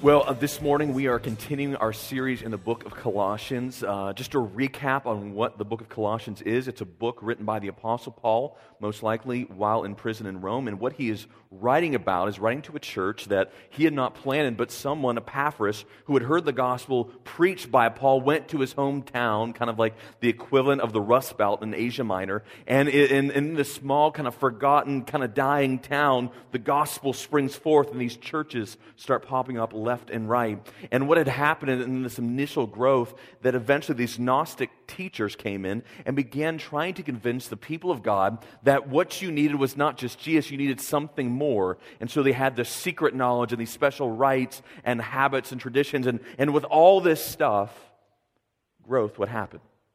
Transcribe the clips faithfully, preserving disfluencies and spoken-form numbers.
Well, uh, this morning we are continuing our series in the book of Colossians. Uh, just a recap on what the book of Colossians is. It's a book written by the Apostle Paul, most likely while in prison in Rome. And what he is writing about is writing to a church that he had not planted, but someone, Epaphras, who had heard the gospel preached by Paul, went to his hometown, kind of like the equivalent of the Rust Belt in Asia Minor. And in, in this small, kind of forgotten, kind of dying town, the gospel springs forth and these churches start popping up left and right. And what had happened in this initial growth, that eventually these Gnostic teachers came in and began trying to convince the people of God that what you needed was not just Jesus, you needed something more. And so they had this secret knowledge and these special rites and habits and traditions. And, and with all this stuff, growth would happen.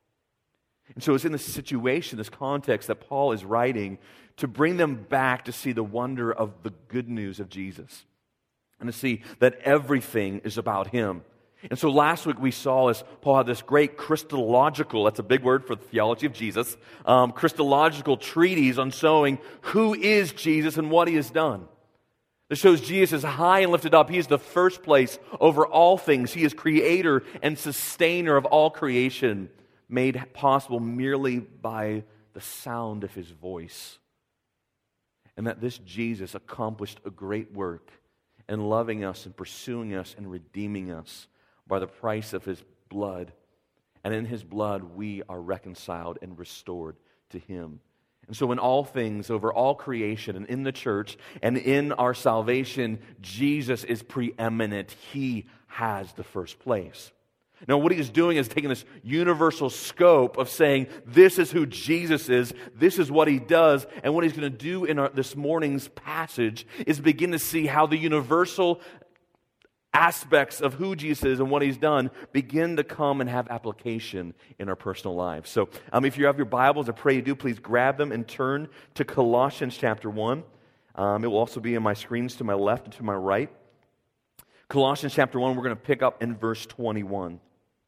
And so it's in this situation, this context, that Paul is writing to bring them back to see the wonder of the good news of Jesus. And to see that everything is about Him. And so last week we saw as Paul had this great Christological, that's a big word for the theology of Jesus, um, Christological treatise on showing who is Jesus and what He has done. That shows Jesus is high and lifted up. He is the first place over all things. He is creator and sustainer of all creation, made possible merely by the sound of His voice. And that this Jesus accomplished a great work and loving us and pursuing us and redeeming us by the price of His blood. And in His blood we are reconciled and restored to Him. And so in all things, over all creation and in the church and in our salvation, Jesus is preeminent. He has the first place. Now, what he is doing is taking this universal scope of saying, this is who Jesus is, this is what He does, and what he's going to do in our, this morning's passage is begin to see how the universal aspects of who Jesus is and what He's done begin to come and have application in our personal lives. So, um, if you have your Bibles, I pray you do, please grab them and turn to Colossians chapter one. Um, it will also be on my screens to my left and to my right. Colossians chapter one, we're going to pick up in verse twenty-one.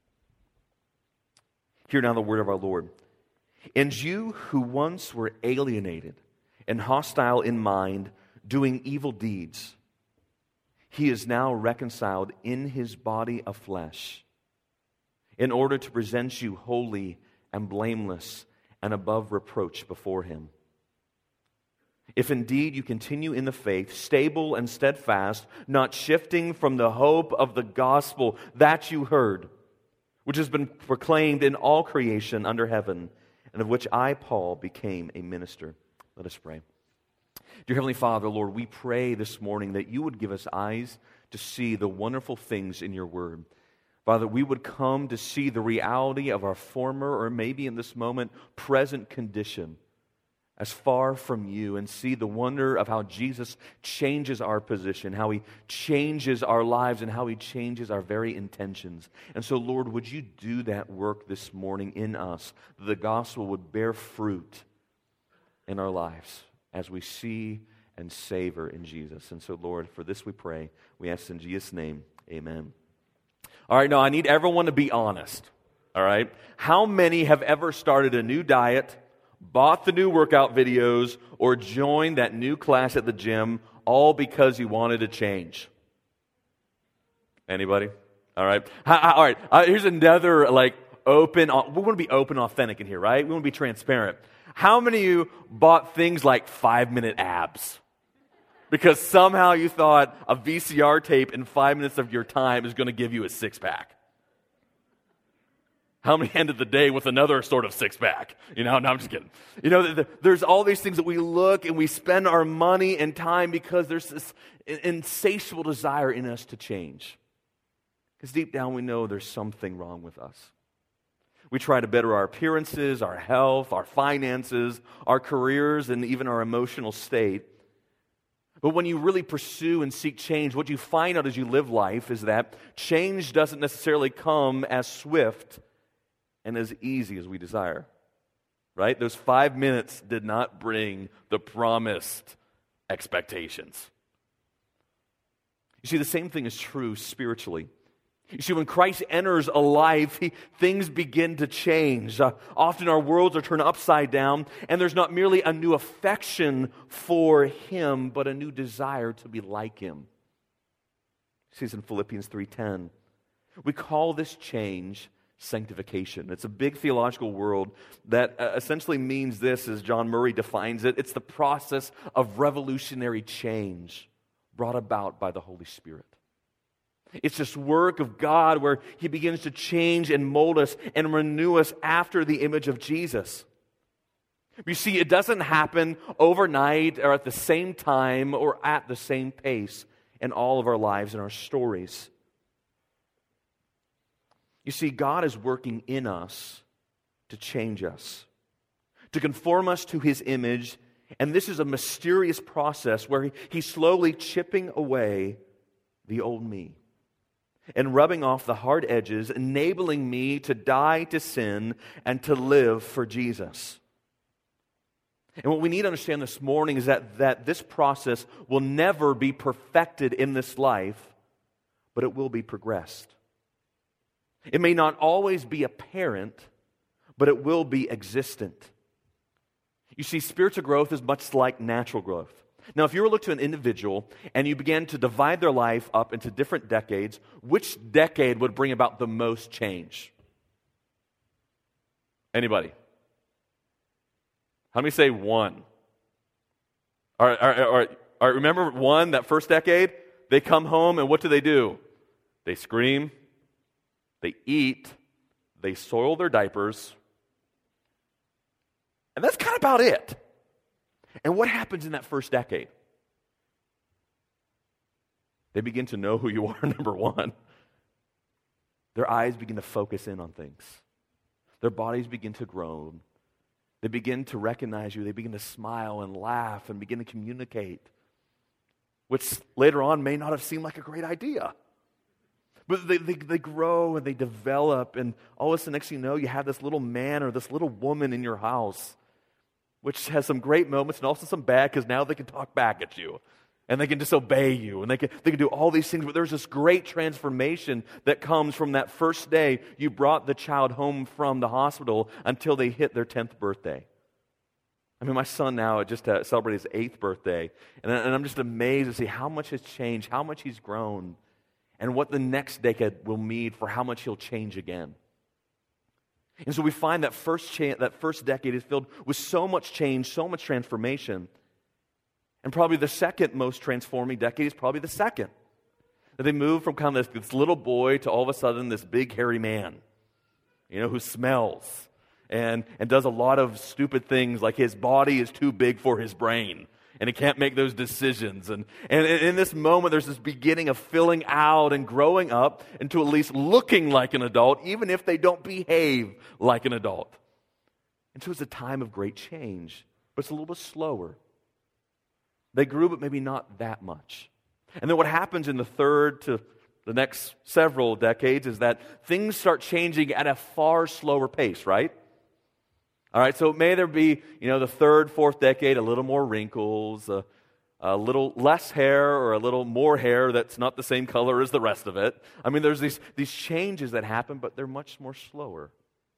Hear now the word of our Lord. And you who once were alienated and hostile in mind, doing evil deeds, He is now reconciled in His body of flesh, in order to present you holy and blameless and above reproach before Him. If indeed you continue in the faith, stable and steadfast, not shifting from the hope of the gospel that you heard, which has been proclaimed in all creation under heaven, and of which I, Paul, became a minister. Let us pray. Dear Heavenly Father, Lord, we pray this morning that You would give us eyes to see the wonderful things in Your Word. Father, we would come to see the reality of our former, or maybe in this moment, present condition as far from You, and see the wonder of how Jesus changes our position, how He changes our lives, and how He changes our very intentions. And so, Lord, would You do that work this morning in us, that the gospel would bear fruit in our lives as we see and savor in Jesus. And so, Lord, for this we pray. We ask in Jesus' name, amen. All right, now I need everyone to be honest, all right? How many have ever started a new diet, bought the new workout videos, or joined that new class at the gym, all because you wanted to change? Anybody? All right. All right. Uh, here's another, like, open. We want to be open, authentic in here, right? We want to be transparent. How many of you bought things like five-minute abs? Because somehow you thought a V C R tape in five minutes of your time is going to give you a six-pack? How many ended the day with another sort of six-pack? You know, no, I'm just kidding. You know, there's all these things that we look and we spend our money and time because there's this insatiable desire in us to change. Because deep down we know there's something wrong with us. We try to better our appearances, our health, our finances, our careers, and even our emotional state. But when you really pursue and seek change, what you find out as you live life is that change doesn't necessarily come as swift and as easy as we desire, right? Those five minutes did not bring the promised expectations. You see, the same thing is true spiritually. You see, when Christ enters a life, he, things begin to change. Uh, often our worlds are turned upside down, and there's not merely a new affection for Him, but a new desire to be like Him. He says in Philippians three ten, we call this change sanctification. It's a big theological word that uh, essentially means this, as John Murray defines it. It's the process of revolutionary change brought about by the Holy Spirit. It's this work of God where He begins to change and mold us and renew us after the image of Jesus. You see, it doesn't happen overnight or at the same time or at the same pace in all of our lives and our stories. You see, God is working in us to change us, to conform us to His image, and this is a mysterious process where he, He's slowly chipping away the old me and rubbing off the hard edges, enabling me to die to sin and to live for Jesus. And what we need to understand this morning is that, that this process will never be perfected in this life, but it will be progressed. It may not always be apparent, but it will be existent. You see, spiritual growth is much like natural growth. Now, if you were to look to an individual and you began to divide their life up into different decades, which decade would bring about the most change? Anybody? How many say one? All right, all right, all right, all right, remember one, that first decade? They come home and what do they do? They scream, they eat, they soil their diapers, and that's kind of about it. And what happens in that first decade? They begin to know who you are, number one. Their eyes begin to focus in on things. Their bodies begin to groan. They begin to recognize you. They begin to smile and laugh and begin to communicate, which later on may not have seemed like a great idea. But they, they, they grow and they develop, and all of a sudden, next thing you know, you have this little man or this little woman in your house, which has some great moments and also some bad, because now they can talk back at you. And they can disobey you, and they can, they can do all these things. But there's this great transformation that comes from that first day you brought the child home from the hospital until they hit their tenth birthday. I mean, my son now just uh, celebrated his eighth birthday, and, and I'm just amazed to see how much has changed, how much he's grown, and what the next decade will mean for how much he'll change again. And so we find that first cha- that first decade is filled with so much change, so much transformation. And probably the second most transforming decade is probably the second. That they move from kind of this, this little boy to all of a sudden this big hairy man, you know, who smells and, and does a lot of stupid things, like his body is too big for his brain and he can't make those decisions. And, and in this moment, there's this beginning of filling out and growing up into at least looking like an adult, even if they don't behave like an adult. And so it's a time of great change, but it's a little bit slower. They grew, but maybe not that much. And then what happens in the third to the next several decades is that things start changing at a far slower pace, right? All right, so may there be, you know, the third, fourth decade, a little more wrinkles, a, a little less hair, or a little more hair that's not the same color as the rest of it. I mean, there's these, these changes that happen, but they're much more slower.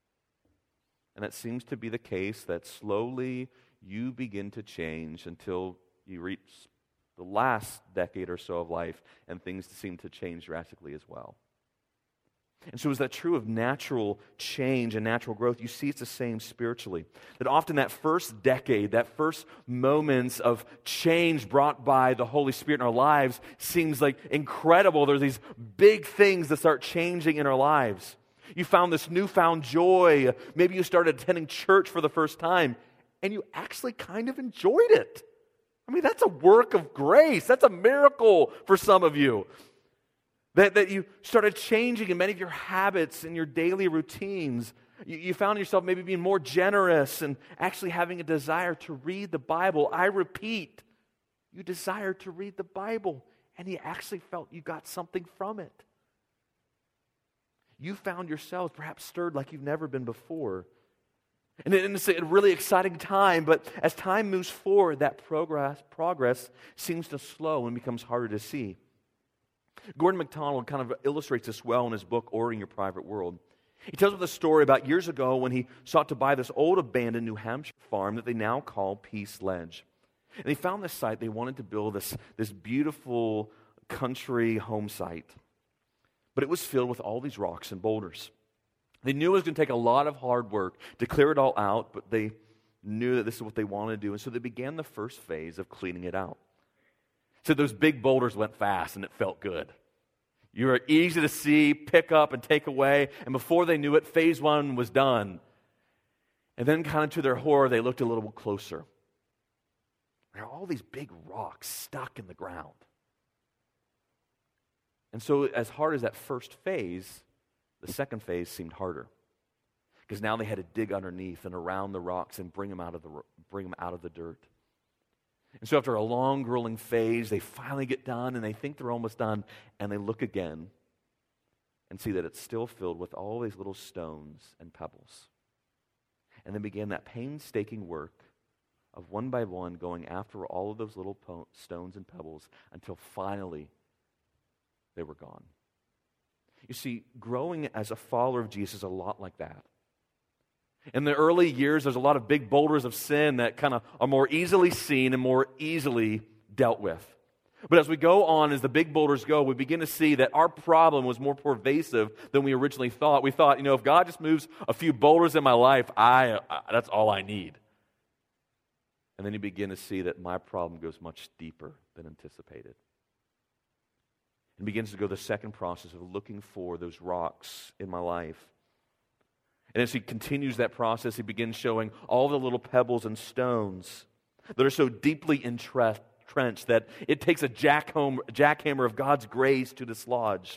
And it seems to be the case that slowly you begin to change until you reach the last decade or so of life, and things seem to change drastically as well. And so is that true of natural change and natural growth? You see it's the same spiritually. That often that first decade, that first moments of change brought by the Holy Spirit in our lives seems like incredible. There's these big things that start changing in our lives. You found this newfound joy. Maybe you started attending church for the first time, and you actually kind of enjoyed it. I mean, that's a work of grace. That's a miracle for some of you. That, that you started changing in many of your habits and your daily routines. You, you found yourself maybe being more generous and actually having a desire to read the Bible. I repeat, you desired to read the Bible, and you actually felt you got something from it. You found yourselves perhaps stirred like you've never been before. And it's a really exciting time, but as time moves forward, that progress, progress seems to slow and becomes harder to see. Gordon MacDonald kind of illustrates this well in his book, Ordering Your Private World. He tells us a story about years ago when he sought to buy this old abandoned New Hampshire farm that they now call Peace Ledge. And they found this site. They wanted to build this, this beautiful country home site, but it was filled with all these rocks and boulders. They knew it was going to take a lot of hard work to clear it all out, but they knew that this is what they wanted to do, and so they began the first phase of cleaning it out. So those big boulders went fast, and it felt good. You were easy to see, pick up, and take away, and before they knew it, phase one was done. And then kind of to their horror, they looked a little bit closer. There are all these big rocks stuck in the ground. And so as hard as that first phase, the second phase seemed harder. Because now they had to dig underneath and around the rocks and bring them out of the, bring them out of the dirt. And so after a long, grueling phase, they finally get done, and they think they're almost done, and they look again and see that it's still filled with all these little stones and pebbles. And then began that painstaking work of one by one going after all of those little po- stones and pebbles until finally they were gone. You see, growing as a follower of Jesus is a lot like that. In the early years, there's a lot of big boulders of sin that kind of are more easily seen and more easily dealt with. But as we go on, as the big boulders go, we begin to see that our problem was more pervasive than we originally thought. We thought, you know, if God just moves a few boulders in my life, I, I that's all I need. And then you begin to see that my problem goes much deeper than anticipated. And begins to go the second process of looking for those rocks in my life. And as he continues that process, he begins showing all the little pebbles and stones that are so deeply entrenched that it takes a jackhammer of God's grace to dislodge.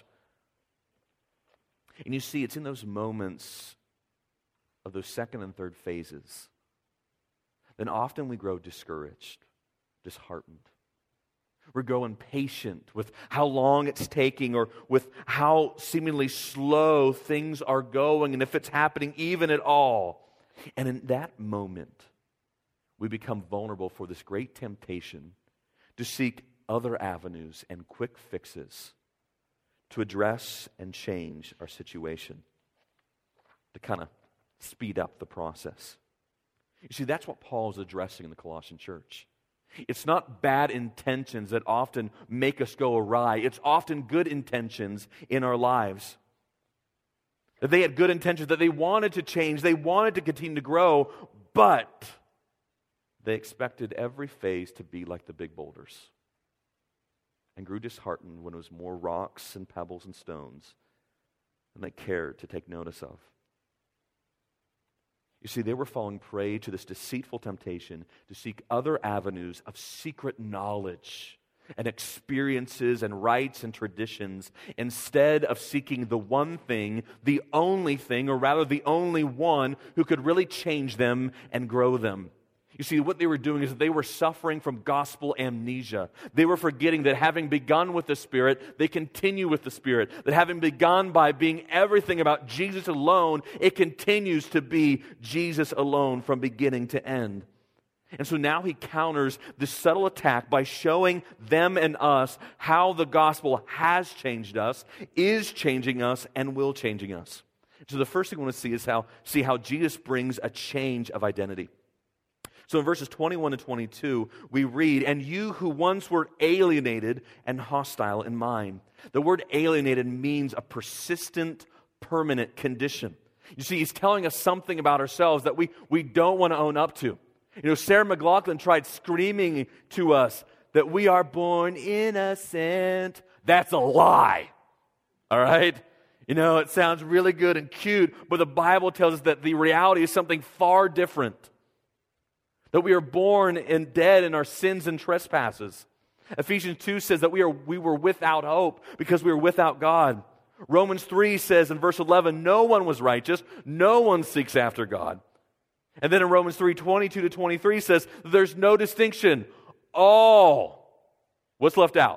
And you see, it's in those moments of those second and third phases, then often we grow discouraged, disheartened. We grow impatient with how long it's taking or with how seemingly slow things are going and if it's happening even at all. And in that moment, we become vulnerable for this great temptation to seek other avenues and quick fixes to address and change our situation, to kind of speed up the process. You see, that's what Paul is addressing in the Colossian church. It's not bad intentions that often make us go awry. It's often good intentions in our lives. That they had good intentions, that they wanted to change, they wanted to continue to grow, but they expected every phase to be like the big boulders and grew disheartened when it was more rocks and pebbles and stones than they cared to take notice of. You see, they were falling prey to this deceitful temptation to seek other avenues of secret knowledge and experiences and rites and traditions instead of seeking the one thing, the only thing, or rather the only one who could really change them and grow them. You see, what they were doing is that they were suffering from gospel amnesia. They were forgetting that having begun with the Spirit, they continue with the Spirit. That having begun by being everything about Jesus alone, it continues to be Jesus alone from beginning to end. And so now he counters this subtle attack by showing them and us how the gospel has changed us, is changing us, and will changing us. So the first thing we want to see is how see how Jesus brings a change of identity. So in verses twenty-one to twenty-two, we read, "And you who once were alienated and hostile in mind." The word alienated means a persistent, permanent condition. You see, he's telling us something about ourselves that we, we don't want to own up to. You know, Sarah McLachlan tried screaming to us that we are born innocent. That's a lie. All right? You know, it sounds really good and cute, but the Bible tells us that the reality is something far different. That we are born and dead in our sins and trespasses. Ephesians two says that we are we were without hope because we were without God. Romans three says in verse eleven, no one was righteous, no one seeks after God. And then in Romans three, twenty-two to twenty-three says there's no distinction. All. What's left out?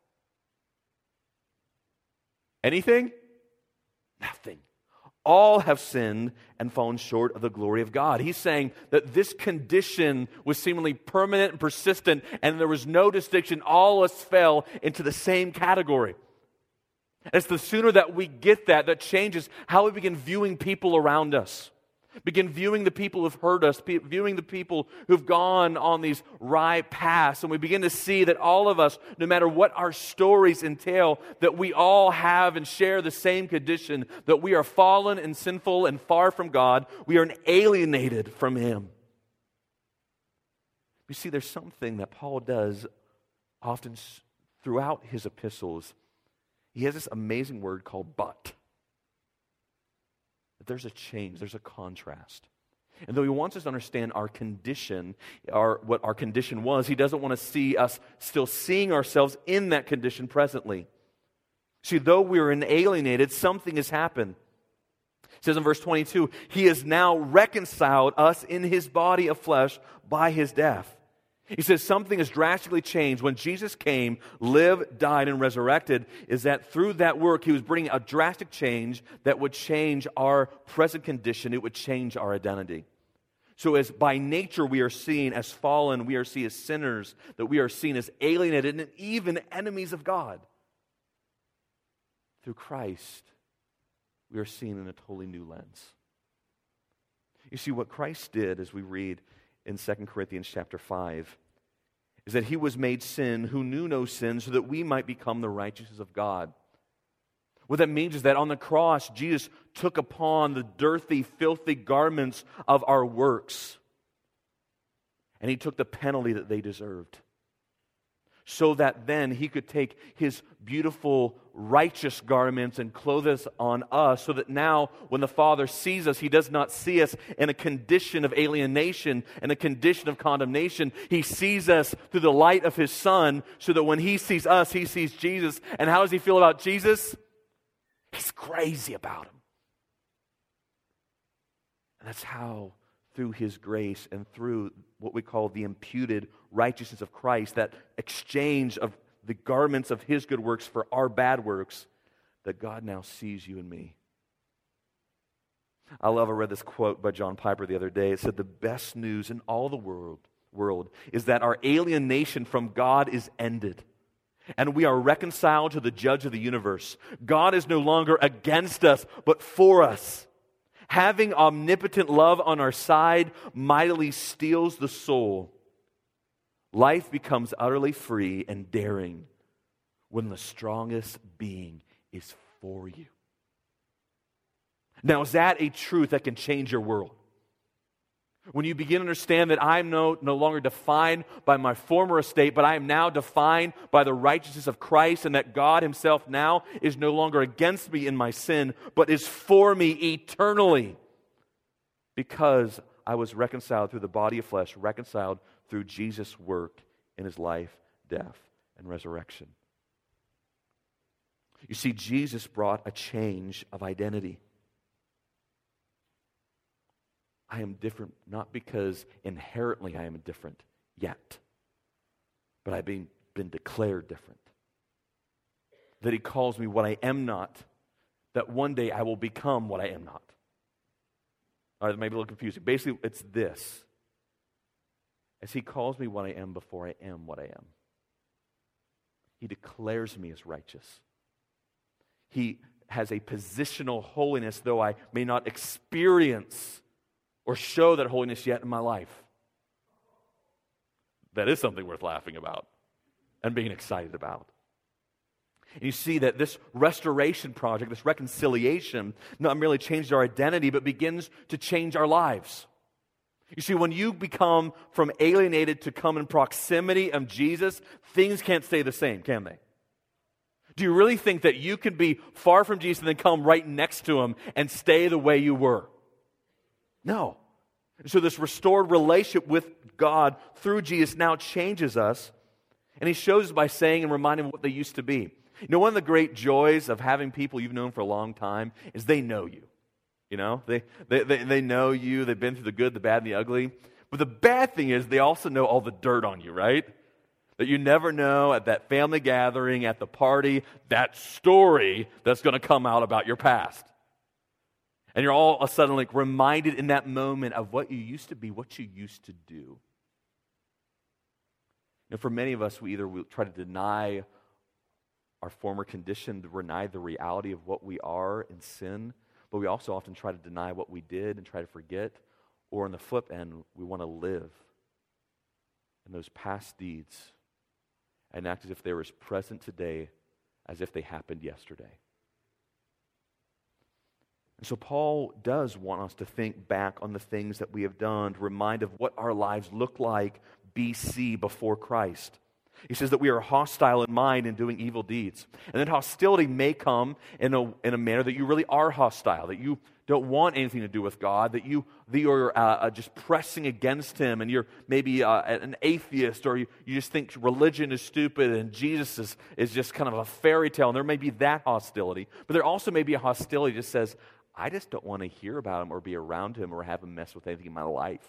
Anything? Nothing. All have sinned and fallen short of the glory of God. He's saying that this condition was seemingly permanent and persistent, and there was no distinction. All of us fell into the same category. And it's the sooner that we get that, that changes how we begin viewing people around us. Begin viewing the people who've hurt us, pe- viewing the people who've gone on these wry paths, and we begin to see that all of us, no matter what our stories entail, that we all have and share the same condition, that we are fallen and sinful and far from God. We are alienated from Him. You see, there's something that Paul does often throughout his epistles. He has this amazing word called but. There's a change, there's a contrast. And though he wants us to understand our condition, our, what our condition was, he doesn't want to see us still seeing ourselves in that condition presently. See, though we are alienated, something has happened. It says in verse twenty-two, He has now reconciled us in His body of flesh by His death. He says something has drastically changed. When Jesus came, lived, died, and resurrected, is that through that work, He was bringing a drastic change that would change our present condition. It would change our identity. So as by nature we are seen as fallen, we are seen as sinners, that we are seen as alienated and even enemies of God. Through Christ, we are seen in a totally new lens. You see, what Christ did, as we read in Second Corinthians chapter five, is that He was made sin who knew no sin so that we might become the righteousness of God. What that means is that on the cross, Jesus took upon the dirty, filthy garments of our works, and He took the penalty that they deserved, so that then He could take His beautiful, righteous garments and clothe us on us, so that now when the Father sees us, He does not see us in a condition of alienation, in a condition of condemnation. He sees us through the light of His Son, so that when He sees us, He sees Jesus. And how does He feel about Jesus? He's crazy about Him. And that's how, through His grace and through what we call the imputed righteousness of Christ, that exchange of the garments of His good works for our bad works, that God now sees you and me. I love, I read this quote by John Piper the other day. It said, the best news in all the world, world is that our alienation from God is ended, and we are reconciled to the judge of the universe. God is no longer against us, but for us. Having omnipotent love on our side mightily steals the soul. Life becomes utterly free and daring when the strongest being is for you. Now, is that a truth that can change your world? When you begin to understand that I'm no, no longer defined by my former estate, but I am now defined by the righteousness of Christ, and that God Himself now is no longer against me in my sin, but is for me eternally, because I was reconciled through the body of flesh, reconciled through Jesus' work in His life, death, and resurrection. You see, Jesus brought a change of identity. I am different not because inherently I am different yet, but I've been, been declared different. That He calls me what I am not, that one day I will become what I am not. All right, that may be a little confusing. Basically, it's this. As He calls me what I am before I am what I am, He declares me as righteous. He has a positional holiness, though I may not experience or show that holiness yet in my life. That is something worth laughing about and being excited about. And you see that this restoration project, this reconciliation, not merely changes our identity, but begins to change our lives. You see, when you become from alienated to come in proximity of Jesus, things can't stay the same, can they? Do you really think that you could be far from Jesus and then come right next to Him and stay the way you were? No. So this restored relationship with God through Jesus now changes us, and He shows us by saying and reminding them what they used to be. You know, one of the great joys of having people you've known for a long time is they know you. You know, they, they, they, they know you, they've been through the good, the bad, and the ugly. But the bad thing is they also know all the dirt on you, right? That you never know at that family gathering, at the party, that story that's going to come out about your past. And you're all of a sudden like reminded in that moment of what you used to be, what you used to do. And for many of us, we either we try to deny our former condition, to deny the reality of what we are in sin. but we also often try to deny what we did and try to forget, or on the flip end, we want to live in those past deeds and act as if they were as present today as if they happened yesterday. And so Paul does want us to think back on the things that we have done, to remind of what our lives looked like B C, before Christ. He says that we are hostile in mind and doing evil deeds. And that hostility may come in a, in a manner that you really are hostile, that you don't want anything to do with God, that, you, that you're uh, just pressing against Him, and you're maybe uh, an atheist, or you, you just think religion is stupid and Jesus is, is just kind of a fairy tale, and there may be that hostility. But there also may be a hostility that just says, I just don't want to hear about Him or be around Him or have Him mess with anything in my life.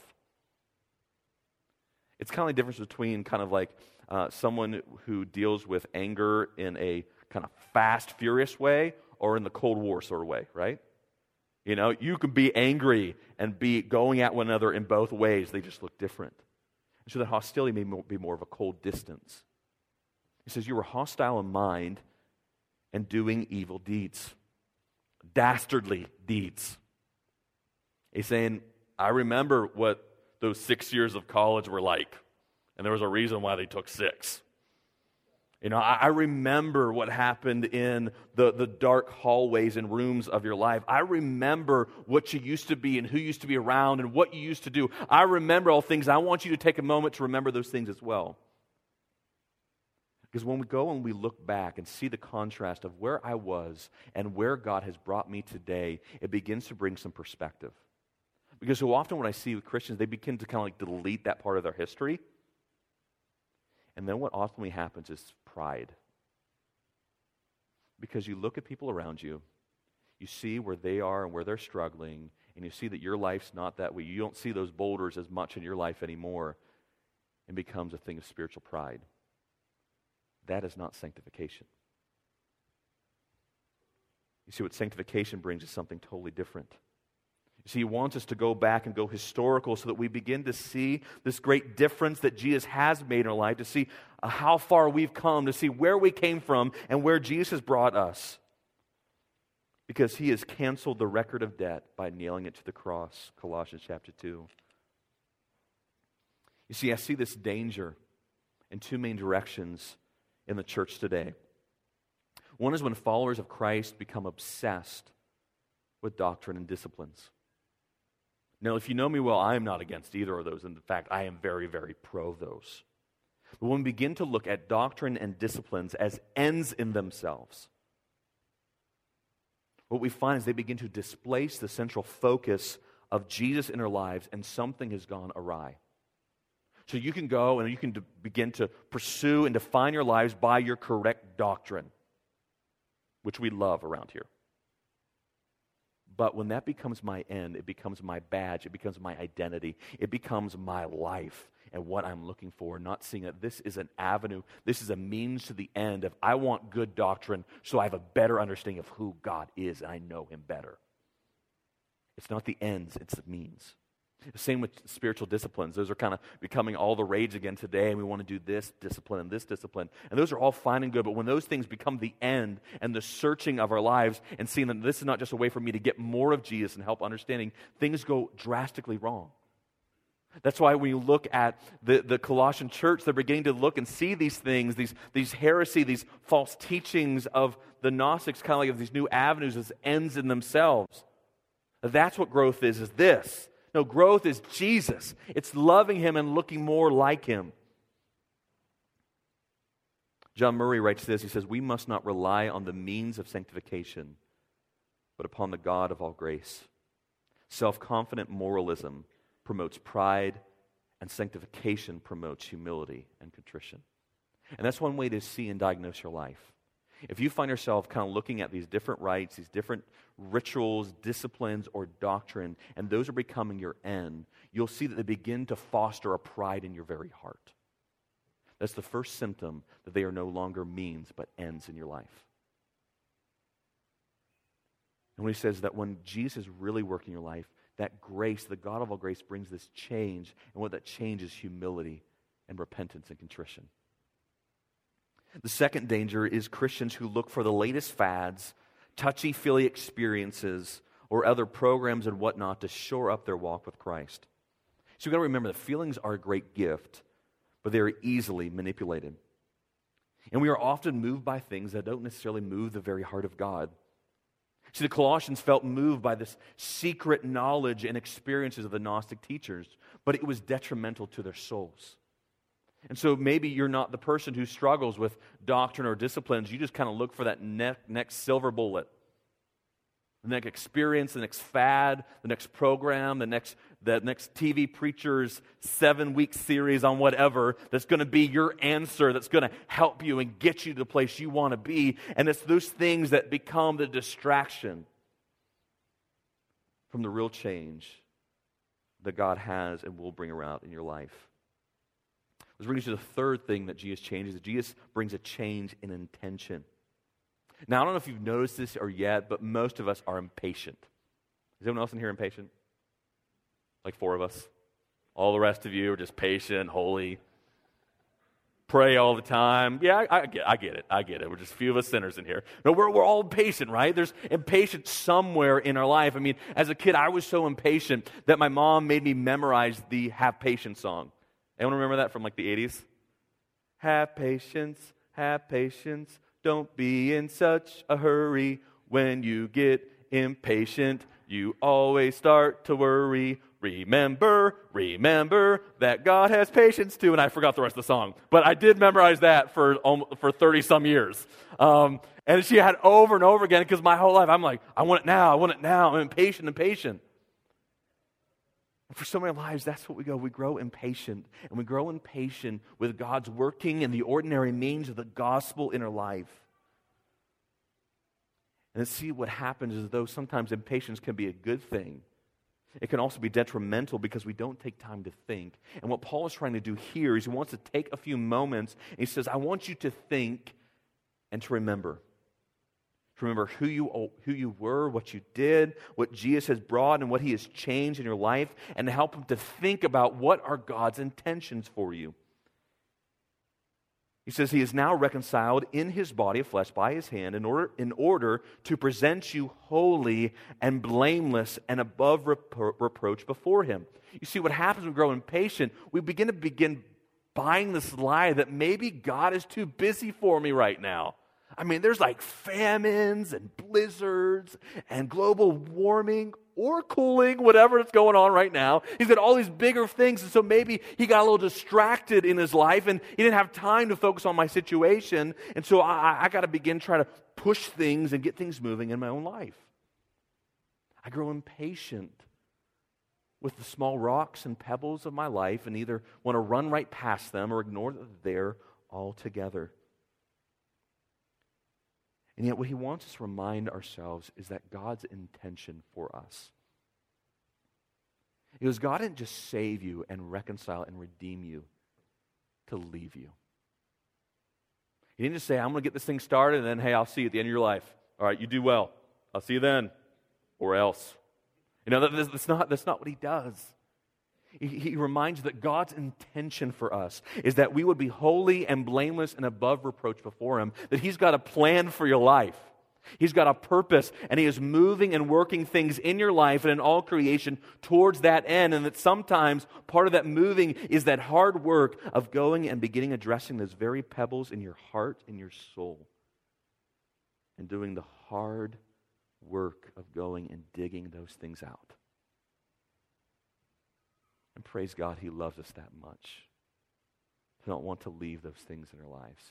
It's kind of the difference between kind of like uh, someone who deals with anger in a kind of fast, furious way or in the Cold War sort of way, right? You know, you can be angry and be going at one another in both ways. They just look different. And so that hostility may be more of a cold distance. He says, you were hostile in mind and doing evil deeds. Dastardly deeds. He's saying, I remember what those six years of college were like. And there was a reason why they took six. You know, I, I remember what happened in the, the dark hallways and rooms of your life. I remember what you used to be and who used to be around and what you used to do. I remember all things. I want you to take a moment to remember those things as well. Because when we go and we look back and see the contrast of where I was and where God has brought me today, it begins to bring some perspective. Because so often when I see with Christians, they begin to kind of like delete that part of their history. And then what ultimately happens is pride. Because you look at people around you, you see where they are and where they're struggling, and you see that your life's not that way. You don't see those boulders as much in your life anymore, and becomes a thing of spiritual pride. That is not sanctification. You see, what sanctification brings is something totally different. You see, He wants us to go back and go historical so that we begin to see this great difference that Jesus has made in our life, to see uh, how far we've come, to see where we came from and where Jesus has brought us. Because He has canceled the record of debt by nailing it to the cross, Colossians chapter two. You see, I see this danger in two main directions in the church today. One is when followers of Christ become obsessed with doctrine and disciplines. Now, if you know me well, I am not against either of those. In fact, I am very, very pro those. But when we begin to look at doctrine and disciplines as ends in themselves, what we find is they begin to displace the central focus of Jesus in our lives, and something has gone awry. So you can go and you can de- begin to pursue and define your lives by your correct doctrine, which we love around here. But when that becomes my end, it becomes my badge, it becomes my identity, it becomes my life and what I'm looking for, not seeing that this is an avenue, this is a means to the end of I want good doctrine so I have a better understanding of who God is and I know Him better. It's not the ends, it's the means. Same with spiritual disciplines. Those are kind of becoming all the rage again today, and we want to do this discipline and this discipline. And those are all fine and good, but when those things become the end and the searching of our lives and seeing that this is not just a way for me to get more of Jesus and help understanding, things go drastically wrong. That's why when you look at the, the Colossian church, they're beginning to look and see these things, these, these heresy, these false teachings of the Gnostics, kind of like of these new avenues as ends in themselves. That's what growth is, is this. No, growth is Jesus. It's loving Him and looking more like Him. John Murray writes this. He says, we must not rely on the means of sanctification, but upon the God of all grace. Self-confident moralism promotes pride, and sanctification promotes humility and contrition. And that's one way to see and diagnose your life. If you find yourself kind of looking at these different rites, these different rituals, disciplines, or doctrine, and those are becoming your end, you'll see that they begin to foster a pride in your very heart. That's the first symptom that they are no longer means but ends in your life. And when he says that when Jesus is really working in your life, that grace, the God of all grace, brings this change, and what that change is humility and repentance and contrition. The second danger is Christians who look for the latest fads, touchy-feely experiences, or other programs and whatnot to shore up their walk with Christ. So you've got to remember that feelings are a great gift, but they are easily manipulated. And we are often moved by things that don't necessarily move the very heart of God. See, the Colossians felt moved by this secret knowledge and experiences of the Gnostic teachers, but it was detrimental to their souls. And so maybe you're not the person who struggles with doctrine or disciplines. You just kind of look for that ne- next silver bullet, the next experience, the next fad, the next program, the next the next T V preacher's seven-week series on whatever that's going to be your answer, that's going to help you and get you to the place you want to be. And it's those things that become the distraction from the real change that God has and will bring around in your life. This brings us to the third thing that Jesus changes. That Jesus brings a change in intention. Now, I don't know if you've noticed this or yet, but most of us are impatient. Is anyone else in here impatient? Like four of us. All the rest of you are just patient, holy, pray all the time. Yeah, I, I, get, I get it. I get it. We're just a few of us sinners in here. No, we're, we're all impatient, right? There's impatience somewhere in our life. I mean, as a kid, I was so impatient that my mom made me memorize the Have Patience song. Anyone remember that from like the eighties? Have patience, have patience. Don't be in such a hurry. When you get impatient, you always start to worry. Remember, remember that God has patience too. And I forgot the rest of the song. But I did memorize that for um, for thirty-some years. Um, and she had over and over again because my whole life I'm like, I want it now, I want it now. I'm impatient, impatient. And for so many lives, that's what we go. We grow impatient. And we grow impatient with God's working in the ordinary means of the gospel in our life. And see, what happens is, though sometimes impatience can be a good thing, it can also be detrimental because we don't take time to think. And what Paul is trying to do here is he wants to take a few moments and he says, I want you to think and to remember. To remember who you, who you were, what you did, what Jesus has brought and what he has changed in your life, and to help him to think about what are God's intentions for you. He says he is now reconciled in his body of flesh by his hand in order, in order to present you holy and blameless and above repro- reproach before him. You see, what happens when we grow impatient, we begin to begin buying this lie that maybe God is too busy for me right now. I mean, there's like famines and blizzards and global warming or cooling, whatever is going on right now. He's got all these bigger things, and so maybe he got a little distracted in his life, and he didn't have time to focus on my situation, and so I, I got to begin trying to push things and get things moving in my own life. I grow impatient with the small rocks and pebbles of my life and either want to run right past them or ignore that they're there altogether. And yet what he wants us to remind ourselves is that God's intention for us. It was God didn't just save you and reconcile and redeem you to leave you. He didn't just say, I'm going to get this thing started and then, hey, I'll see you at the end of your life. All right, you do well. I'll see you then. Or else. You know, that, that's, not, that's not what he does. He, he reminds you that God's intention for us is that we would be holy and blameless and above reproach before him, that he's got a plan for your life. He's got a purpose, and he is moving and working things in your life and in all creation towards that end, and that sometimes part of that moving is that hard work of going and beginning addressing those very pebbles in your heart and your soul and doing the hard work of going and digging those things out. And praise God, he loves us that much. We don't want to leave those things in our lives.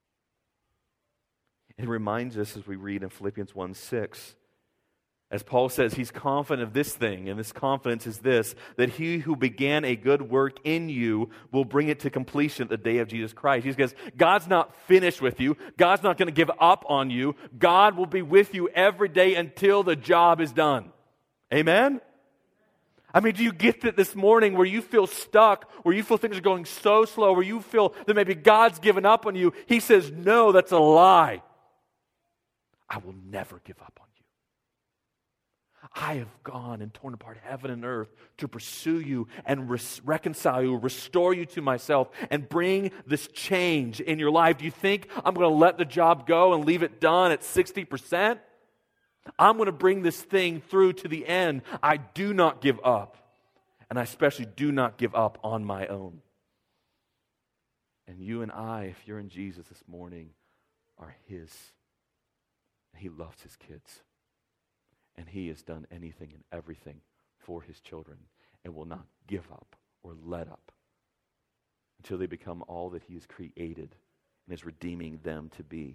It reminds us as we read in Philippians one six, as Paul says, he's confident of this thing, and this confidence is this, that he who began a good work in you will bring it to completion at the day of Jesus Christ. He says, God's not finished with you. God's not going to give up on you. God will be with you every day until the job is done. Amen? I mean, do you get that this morning where you feel stuck, where you feel things are going so slow, where you feel that maybe God's given up on you? He says, no, that's a lie. I will never give up on you. I have gone and torn apart heaven and earth to pursue you and res- reconcile you, restore you to myself, and bring this change in your life. Do you think I'm going to let the job go and leave it done at sixty percent? I'm going to bring this thing through to the end. I do not give up. And I especially do not give up on my own. And you and I, if you're in Jesus this morning, are His. He loves His kids. And He has done anything and everything for His children and will not give up or let up until they become all that He has created and is redeeming them to be.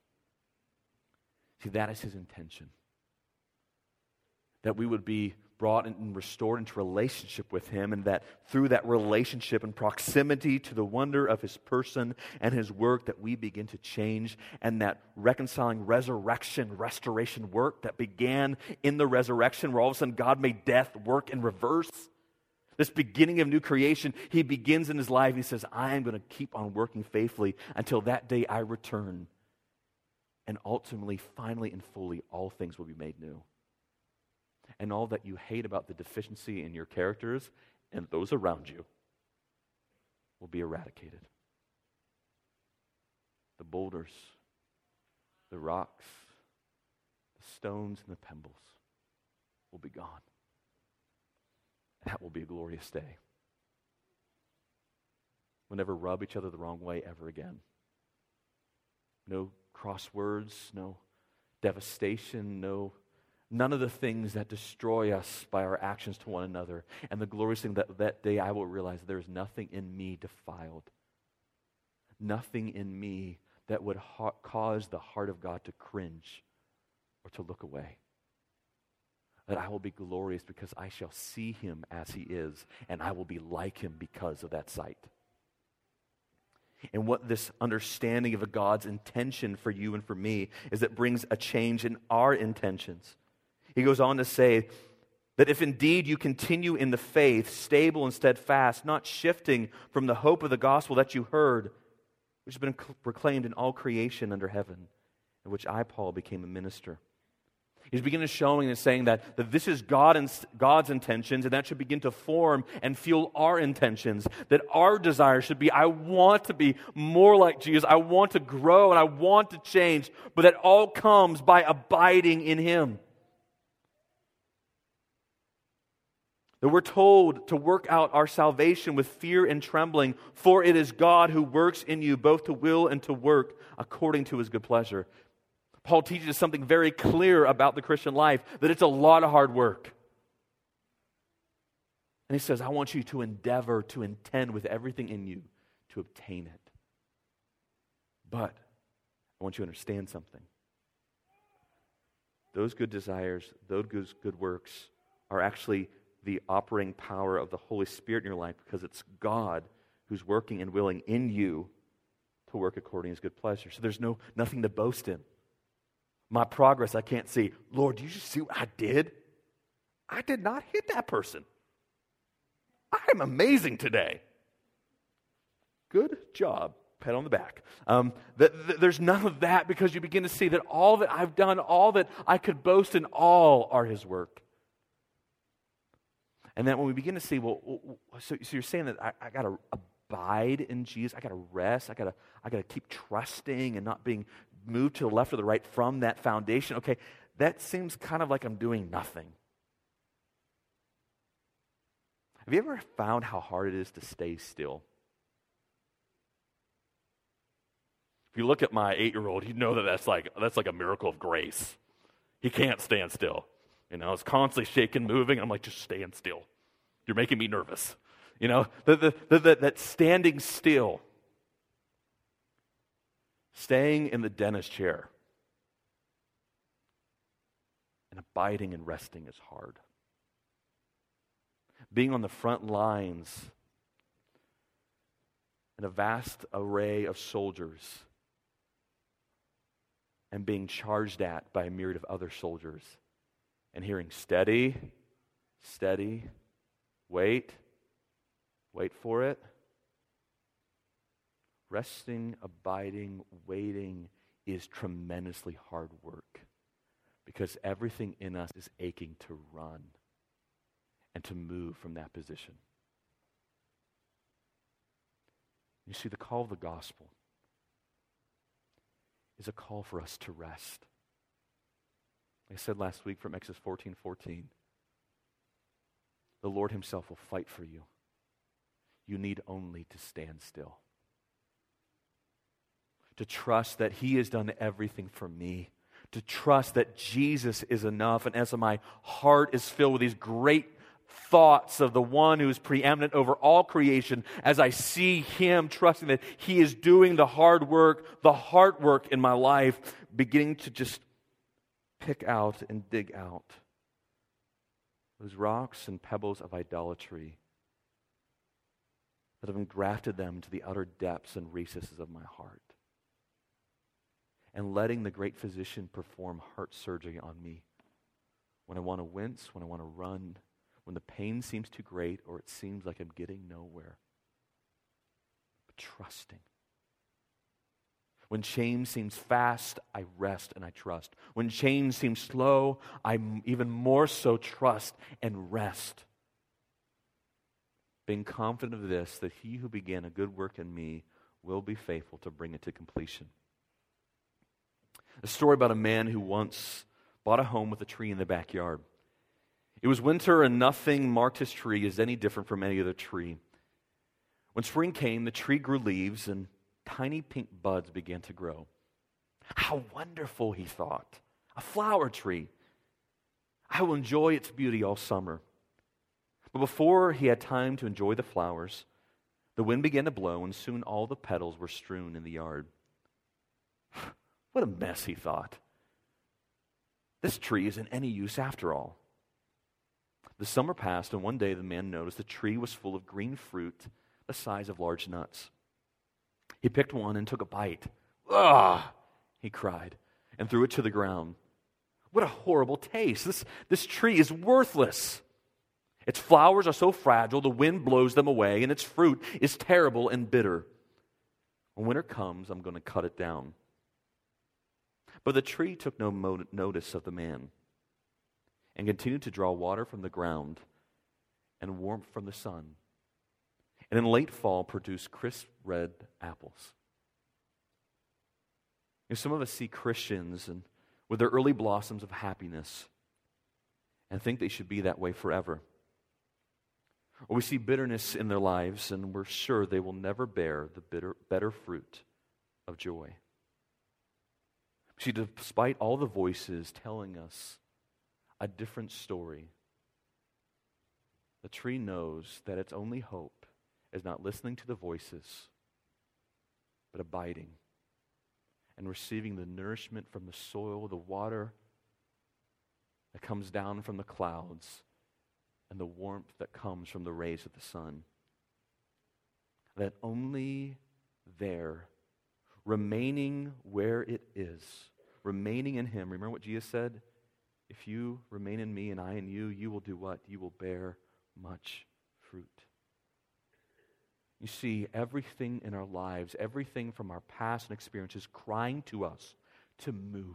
See, that is His intention. That we would be brought and restored into relationship with Him, and that through that relationship and proximity to the wonder of His person and His work, that we begin to change, and that reconciling resurrection, restoration work that began in the resurrection, where all of a sudden God made death work in reverse. This beginning of new creation, He begins in His life. He says, I am going to keep on working faithfully until that day I return. And ultimately, finally and fully, all things will be made new. And all that you hate about the deficiency in your characters and those around you will be eradicated. The boulders, the rocks, the stones, and the pebbles will be gone. And that will be a glorious day. We'll never rub each other the wrong way ever again. No crosswords, no devastation, no none of the things that destroy us by our actions to one another. And the glorious thing that that day I will realize there is nothing in me defiled. Nothing in me that would ha- cause the heart of God to cringe or to look away. That I will be glorious because I shall see Him as He is, and I will be like Him because of that sight. And what this understanding of a God's intention for you and for me is that brings a change in our intentions. He goes on to say that if indeed you continue in the faith, stable and steadfast, not shifting from the hope of the gospel that you heard, which has been proclaimed in all creation under heaven, in which I, Paul, became a minister. He's beginning showing and saying that, that this is God and God's intentions, and that should begin to form and fuel our intentions. That our desire should be, I want to be more like Jesus. I want to grow and I want to change. But that all comes by abiding in Him. That we're told to work out our salvation with fear and trembling, for it is God who works in you both to will and to work according to His good pleasure. Paul teaches us something very clear about the Christian life, that it's a lot of hard work. And he says, I want you to endeavor, to intend with everything in you to obtain it. But I want you to understand something. Those good desires, those good, good works are actually the operating power of the Holy Spirit in your life, because it's God who's working and willing in you to work according to His good pleasure. So there's no nothing to boast in. My progress, I can't see. Lord, do you just see what I did? I did not hit that person. I am amazing today. Good job. Pat on the back. Um, th- th- there's none of that, because you begin to see that all that I've done, all that I could boast in, all are His work. And then when we begin to see, well, so, so you're saying that I, I got to abide in Jesus, I got to rest, I got to I got to keep trusting and not being moved to the left or the right from that foundation. Okay, that seems kind of like I'm doing nothing. Have you ever found how hard it is to stay still? If you look at my eight-year-old, you know that that's like that's like a miracle of grace. He can't stand still. You know, it's constantly shaking, moving. I'm like, just stand still. You're making me nervous. You know, the, the, the, the, that standing still, staying in the dentist chair, and abiding and resting is hard. Being on the front lines in a vast array of soldiers and being charged at by a myriad of other soldiers and hearing steady, steady, wait, wait for it. Resting, abiding, waiting is tremendously hard work, because everything in us is aching to run and to move from that position. You see, the call of the gospel is a call for us to rest. I said last week from Exodus fourteen fourteen, the Lord himself will fight for you. You need only to stand still. To trust that he has done everything for me. To trust that Jesus is enough. And as my heart is filled with these great thoughts of the one who is preeminent over all creation, as I see him, trusting that he is doing the hard work, the hard work in my life, beginning to just pick out and dig out those rocks and pebbles of idolatry that have engrafted them to the utter depths and recesses of my heart. And letting the great physician perform heart surgery on me when I want to wince, when I want to run, when the pain seems too great or it seems like I'm getting nowhere. But trusting. When change seems fast, I rest and I trust. When change seems slow, I even more so trust and rest. Being confident of this, that he who began a good work in me will be faithful to bring it to completion. A story about a man who once bought a home with a tree in the backyard. It was winter and nothing marked his tree as any different from any other tree. When spring came, the tree grew leaves and tiny pink buds began to grow. How wonderful, he thought. A flower tree. I will enjoy its beauty all summer. But before he had time to enjoy the flowers, the wind began to blow and soon all the petals were strewn in the yard. What a mess, he thought. This tree isn't any use after all. The summer passed, and one day the man noticed the tree was full of green fruit the size of large nuts. He picked one and took a bite. Ugh, he cried, and threw it to the ground. What a horrible taste. This, this tree is worthless. Its flowers are so fragile, the wind blows them away, and its fruit is terrible and bitter. When winter comes, I'm going to cut it down. But the tree took no mo- notice of the man and continued to draw water from the ground and warmth from the sun. And in late fall, produced crisp red apples. You know, some of us see Christians and with their early blossoms of happiness and think they should be that way forever. Or we see bitterness in their lives and we're sure they will never bear the bitter, better fruit of joy. See, despite all the voices telling us a different story, the tree knows that its only hope is not listening to the voices, but abiding and receiving the nourishment from the soil, the water that comes down from the clouds, and the warmth that comes from the rays of the sun. That only there, remaining where it is, remaining in him. Remember what Jesus said? If you remain in me and I in you, you will do what? You will bear much fruit. You see, everything in our lives, everything from our past and experiences crying to us to move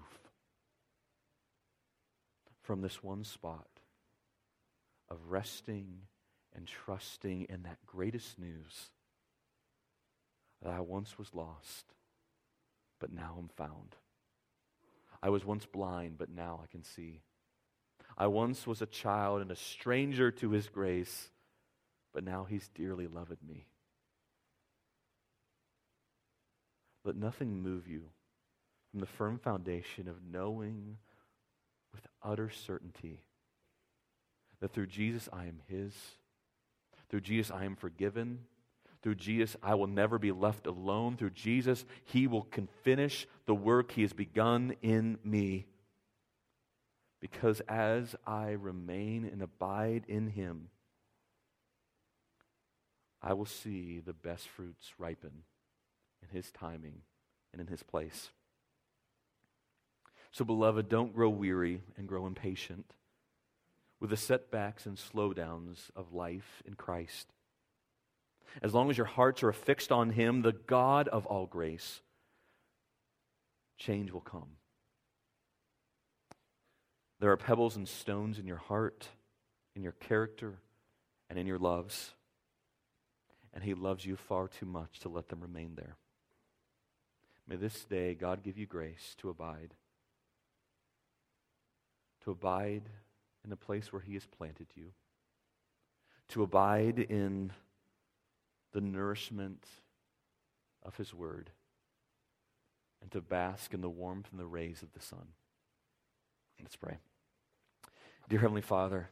from this one spot of resting and trusting in that greatest news that I once was lost, but now I'm found. I was once blind, but now I can see. I once was a child and a stranger to his grace, but now he's dearly loved me. Let nothing move you from the firm foundation of knowing with utter certainty that through Jesus I am his, through Jesus I am forgiven, through Jesus I will never be left alone, through Jesus he will can finish the work he has begun in me. Because as I remain and abide in him, I will see the best fruits ripen in his timing and in his place. So, beloved, don't grow weary and grow impatient with the setbacks and slowdowns of life in Christ. As long as your hearts are fixed on him, the God of all grace, change will come. There are pebbles and stones in your heart, in your character, and in your loves. And he loves you far too much to let them remain there. May this day God give you grace to abide. to abide in the place where he has planted you, to abide in the nourishment of his word, and to bask in the warmth and the rays of the sun. Let's pray. Dear Heavenly Father,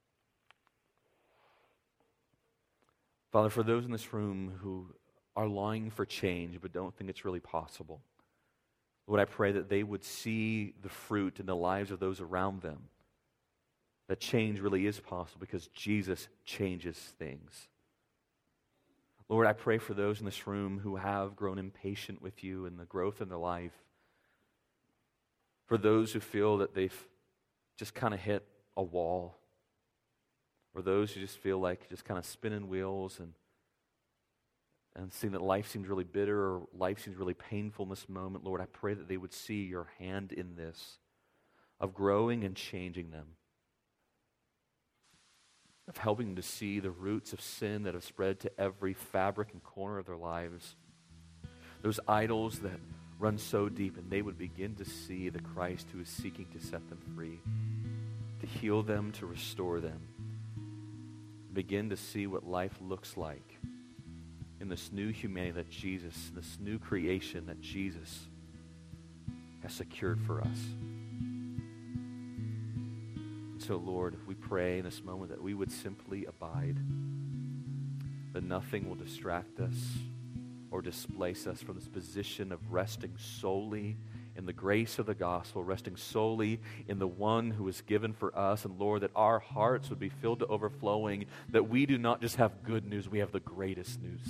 Father, for those in this room who are longing for change but don't think it's really possible, Lord, I pray that they would see the fruit in the lives of those around them, that change really is possible because Jesus changes things. Lord, I pray for those in this room who have grown impatient with you and the growth in their life, for those who feel that they've just kind of hit a wall, or those who just feel like just kind of spinning wheels and and seeing that life seems really bitter or life seems really painful in this moment, Lord, I pray that they would see your hand in this, of growing and changing them, of helping them to see the roots of sin that have spread to every fabric and corner of their lives, those idols that run so deep, and they would begin to see the Christ who is seeking to set them free, to heal them, to restore them, begin to see what life looks like in this new humanity that Jesus, this new creation that Jesus has secured for us. And so, Lord, we pray in this moment that we would simply abide, that nothing will distract us or displace us from this position of resting solely in the grace of the gospel, resting solely in the one who is given for us. And Lord, that our hearts would be filled to overflowing, that we do not just have good news, we have the greatest news.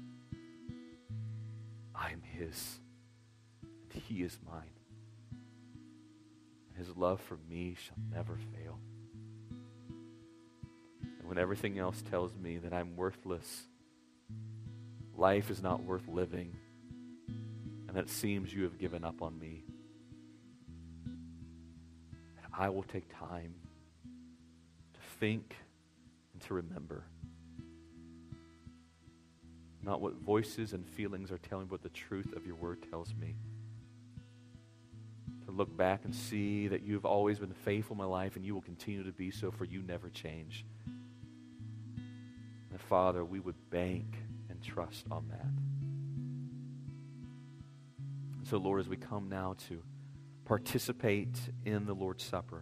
I am his, and he is mine. His love for me shall never fail. And when everything else tells me that I'm worthless, life is not worth living, and that it seems you have given up on me, and I will take time to think and to remember not what voices and feelings are telling, but the truth of your word tells me. To look back and see that you've always been faithful in my life, and you will continue to be so, for you never change. And Father, we would bank and trust on that. So, Lord, as we come now to participate in the Lord's Supper,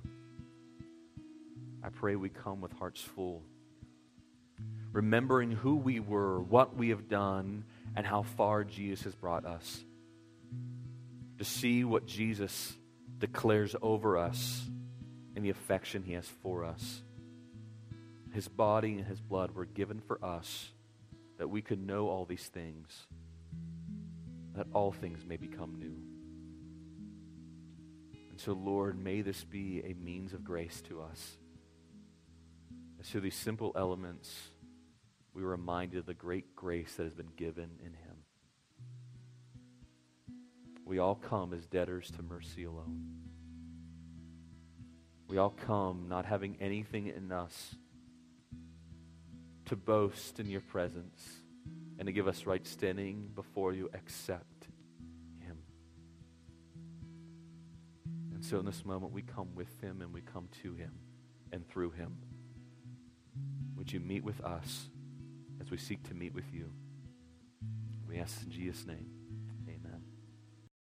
I pray we come with hearts full, remembering who we were, what we have done, and how far Jesus has brought us. To see what Jesus declares over us and the affection he has for us. His body and his blood were given for us that we could know all these things, that all things may become new. And so, Lord, may this be a means of grace to us. As through these simple elements, we are reminded of the great grace that has been given in him. We all come as debtors to mercy alone. We all come not having anything in us to boast in your presence and to give us right standing before you except him. And so in this moment we come with him and we come to him and through him. Would you meet with us as we seek to meet with you? We ask in Jesus' name.